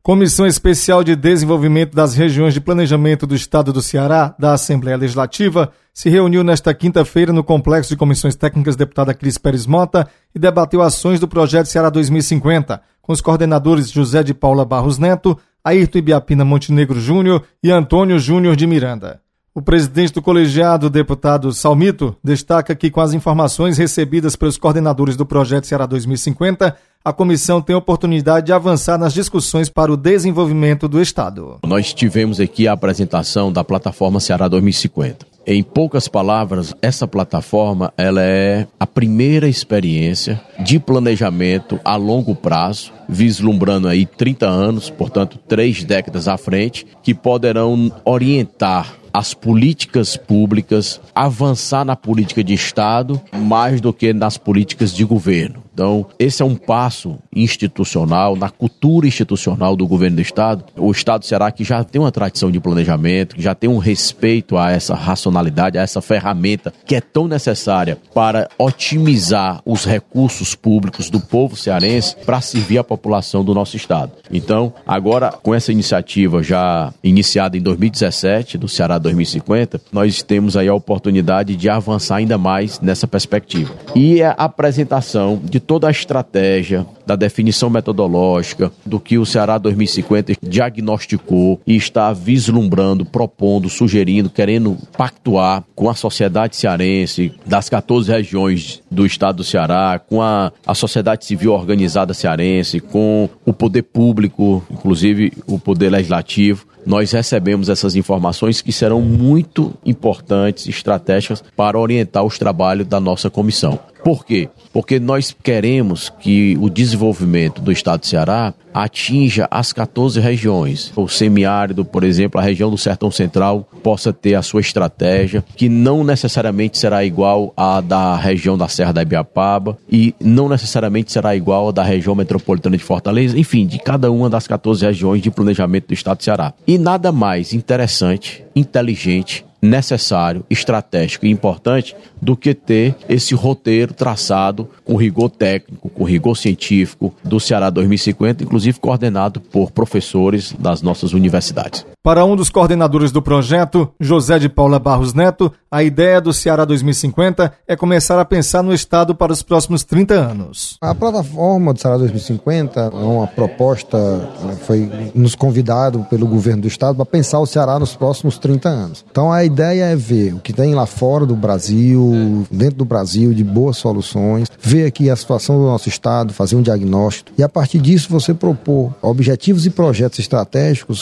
Comissão Especial de Desenvolvimento das Regiões de Planejamento do Estado do Ceará, da Assembleia Legislativa, se reuniu nesta quinta-feira no Complexo de Comissões Técnicas deputada Cris Pérez Mota e debateu ações do Projeto Ceará 2050, com os coordenadores José de Paula Barros Neto, Ayrton Ibiapina Montenegro Júnior e Antônio Júnior de Miranda. O presidente do colegiado, deputado Salmito, destaca que com as informações recebidas pelos coordenadores do Projeto Ceará 2050, a comissão tem a oportunidade de avançar nas discussões para o desenvolvimento do Estado. Nós tivemos aqui a apresentação da plataforma Ceará 2050. Em poucas palavras, essa plataforma ela é a primeira experiência de planejamento a longo prazo, vislumbrando aí 30 anos, portanto 3 décadas à frente, que poderão orientar as políticas públicas, avançar na política de Estado mais do que nas políticas de governo. Então, esse é um passo institucional, na cultura institucional do governo do Estado. O Estado do Ceará que já tem uma tradição de planejamento, que já tem um respeito a essa racionalidade, a essa ferramenta que é tão necessária para otimizar os recursos públicos do povo cearense para servir a população do nosso Estado. Então, agora, com essa iniciativa já iniciada em 2017, do Ceará 2050, nós temos aí a oportunidade de avançar ainda mais nessa perspectiva. E a apresentação de toda a estratégia, da definição metodológica, do que o Ceará 2050 diagnosticou e está vislumbrando, propondo, sugerindo, querendo pactuar com a sociedade cearense, das 14 regiões do estado do Ceará, com a sociedade civil organizada cearense, com o poder público, inclusive o poder legislativo. Nós recebemos essas informações que serão muito importantes, estratégicas, para orientar os trabalhos da nossa comissão. Por quê? Porque nós queremos que o desenvolvimento do estado do Ceará atinja as 14 regiões. O semiárido, por exemplo, a região do Sertão Central possa ter a sua estratégia, que não necessariamente será igual à da região da Serra da Ibiapaba e não necessariamente será igual à da região metropolitana de Fortaleza, enfim, de cada uma das 14 regiões de planejamento do estado do Ceará. E nada mais interessante, inteligente, necessário, estratégico e importante do que ter esse roteiro traçado com rigor técnico, com rigor científico do Ceará 2050, inclusive coordenado por professores das nossas universidades. Para um dos coordenadores do projeto, José de Paula Barros Neto, a ideia do Ceará 2050 é começar a pensar no Estado para os próximos 30 anos. A plataforma do Ceará 2050 é uma proposta, foi nos convidado pelo governo do Estado para pensar o Ceará nos próximos 30 anos. Então a ideia é ver o que tem lá fora do Brasil, dentro do Brasil, de boas soluções, ver aqui a situação do nosso Estado, fazer um diagnóstico e a partir disso você propor objetivos e projetos estratégicos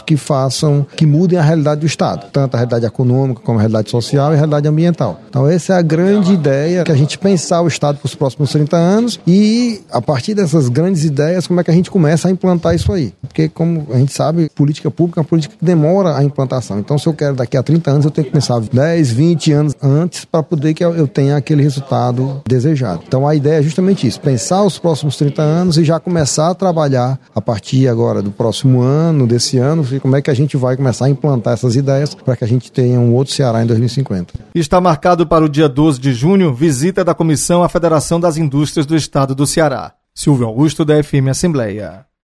que mudem a realidade do Estado, tanto a realidade econômica como a realidade social e a realidade ambiental. Então essa é a grande ideia, que a gente pensar o Estado para os próximos 30 anos e a partir dessas grandes ideias, como é que a gente começa a implantar isso aí? Porque como a gente sabe, política pública é uma política que demora a implantação. Então se eu quero daqui a 30 anos, eu tenho que pensar 10, 20 anos antes para poder que eu tenha aquele resultado desejado. Então a ideia é justamente isso, pensar os próximos 30 anos e já começar a trabalhar a partir agora do próximo ano, desse ano, como é que a gente vai começar a implantar essas ideias para que a gente tenha um outro Ceará em 2050. Está marcado para o dia 12 de junho, visita da Comissão à Federação das Indústrias do Estado do Ceará. Silvio Augusto, da FM Assembleia.